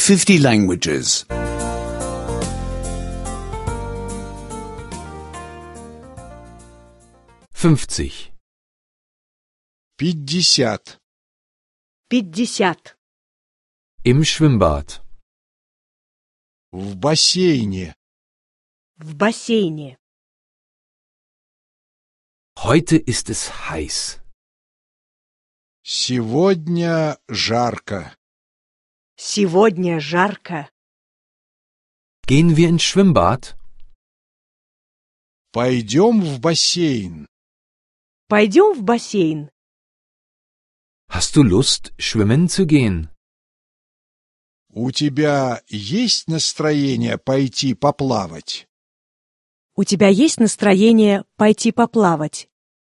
50 languages. 50. 50. 50. Im Schwimmbad. В бассейне. В бассейне. Heute ist es heiß. Сегодня жарко. Сегодня жарко. Gehen wir ins Schwimmbad? Пойдем в бассейн. Пойдем в бассейн. Hast du Lust, schwimmen zu gehen? У тебя есть настроение пойти поплавать? У тебя есть настроение пойти поплавать?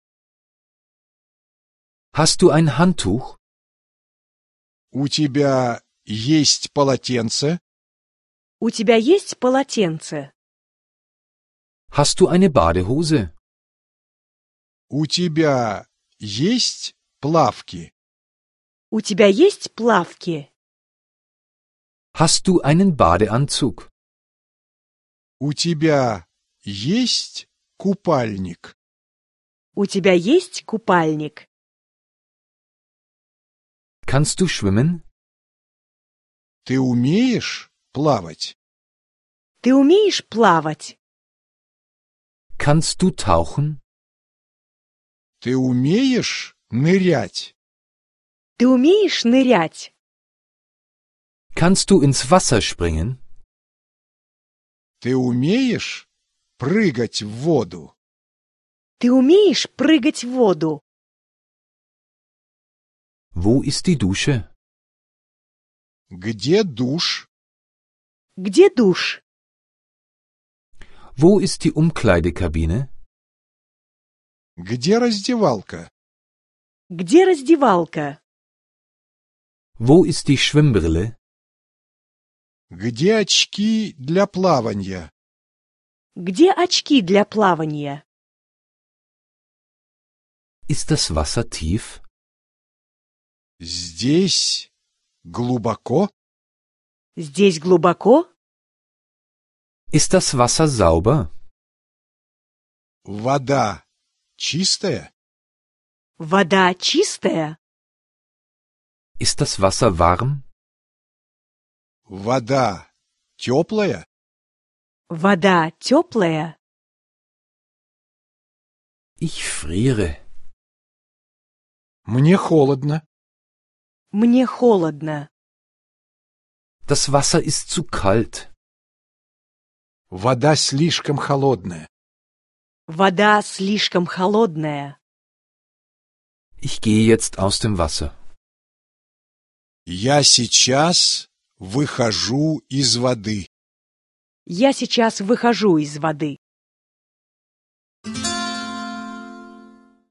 Hast du ein Handtuch? У тебя есть полотенце? У тебя есть полотенце? Hast du eine Badehose? У тебя есть плавки? У тебя есть плавки? Hast du einen Badeanzug? У тебя есть купальник? У тебя есть купальник? Kannst du schwimmen? Ты умеешь плавать? Ты умеешь плавать? Kannst du tauchen? Ты умеешь нырять? Ты умеешь нырять? Kannst du ins Wasser springen? Ты умеешь прыгать в воду? Ты умеешь прыгать в воду? Wo ist die Dusche? Где душ? Где душ? Wo ist die Umkleidekabine? Где раздевалка? Где раздевалка? Wo ist die Schwimmbrille? Где очки для плавания? Где очки для плавания? Ist das Wasser tief? Здесь глубоко? Здесь глубоко? Ist das Wasser sauber? Вода чистая? Вода чистая? Ist das Wasser warm? Вода теплая? Вода теплая? Ich friere. Мне холодно. Мне холодно. Das Wasser ist zu kalt. Вода слишком холодная. Вода слишком холодная. Ich gehe jetzt aus dem Wasser. Я сейчас выхожу из воды. Я сейчас выхожу из воды.